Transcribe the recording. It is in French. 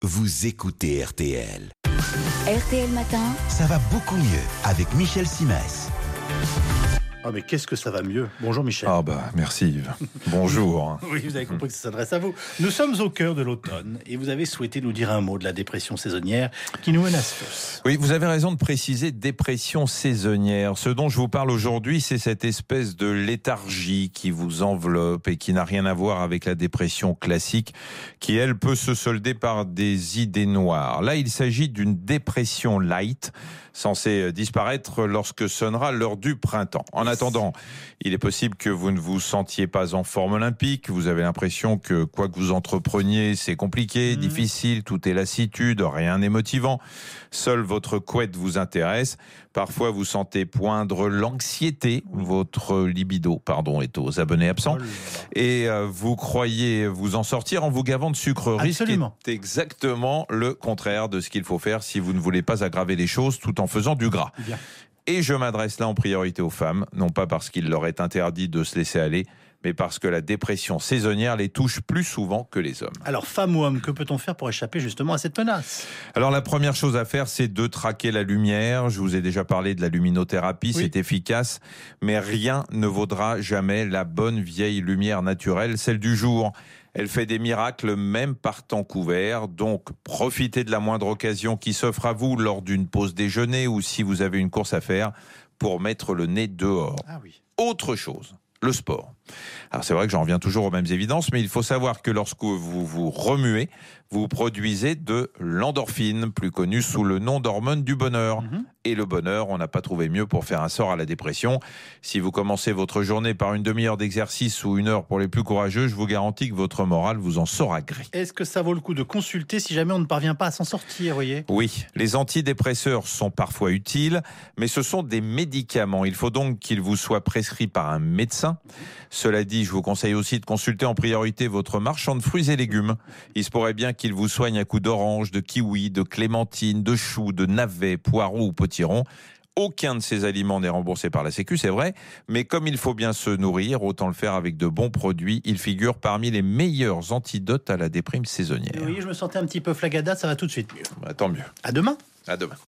vous écoutez RTL. RTL Matin. Ça va beaucoup mieux avec Michel Simès. Ah mais qu'est-ce que ça va mieux. Bonjour Michel. Ah bah merci Yves. Bonjour. Oui, vous avez compris que ça s'adresse à vous. Nous sommes au cœur de l'automne et vous avez souhaité nous dire un mot de la dépression saisonnière qui nous menace tous. Oui, vous avez raison de préciser dépression saisonnière. Ce dont je vous parle aujourd'hui, c'est cette espèce de léthargie qui vous enveloppe et qui n'a rien à voir avec la dépression classique qui, elle, peut se solder par des idées noires. Là, il s'agit d'une dépression light, censée disparaître lorsque sonnera l'heure du printemps. En attendant, il est possible que vous ne vous sentiez pas en forme olympique. Vous avez l'impression que quoi que vous entrepreniez, c'est compliqué, difficile, tout est lassitude, rien n'est motivant. Seule votre couette vous intéresse. Parfois, vous sentez poindre l'anxiété. Votre libido, est aux abonnés absents. Et vous croyez vous en sortir en vous gavant de sucreries. Absolument. C'est exactement le contraire de ce qu'il faut faire si vous ne voulez pas aggraver les choses tout en faisant du gras. Bien. Et je m'adresse là en priorité aux femmes, non pas parce qu'il leur est interdit de se laisser aller, mais parce que la dépression saisonnière les touche plus souvent que les hommes. Alors, femme ou homme, que peut-on faire pour échapper justement à cette menace ? Alors la première chose à faire, c'est de traquer la lumière. Je vous ai déjà parlé de la luminothérapie, Oui. c'est efficace, mais rien ne vaudra jamais la bonne vieille lumière naturelle, celle du jour. Elle fait des miracles même par temps couvert, donc profitez de la moindre occasion qui s'offre à vous lors d'une pause déjeuner ou si vous avez une course à faire pour mettre le nez dehors. Ah oui. Autre chose, le sport. Alors c'est vrai que j'en reviens toujours aux mêmes évidences, mais il faut savoir que lorsque vous vous remuez, vous produisez de l'endorphine, plus connue sous le nom d'hormone du bonheur. Et le bonheur, on n'a pas trouvé mieux pour faire un sort à la dépression. Si vous commencez votre journée par une demi-heure d'exercice ou une heure pour les plus courageux, je vous garantis que votre morale vous en saura gré. Est-ce que ça vaut le coup de consulter si jamais on ne parvient pas à s'en sortir, voyez ? Oui, les antidépresseurs sont parfois utiles, mais ce sont des médicaments. Il faut donc qu'ils vous soient prescrits par un médecin. Cela dit, je vous conseille aussi de consulter en priorité votre marchand de fruits et légumes. Il se pourrait bien qu'il vous soigne à coups d'orange, de kiwi, de clémentine, de choux, de navets, poireaux ou potirons. Aucun de ces aliments n'est remboursé par la Sécu, c'est vrai, mais comme il faut bien se nourrir, autant le faire avec de bons produits. Il figure parmi les meilleurs antidotes à la déprime saisonnière. Oui, je me sentais un petit peu flagada, ça va tout de suite mieux. Tant mieux. À demain. À demain.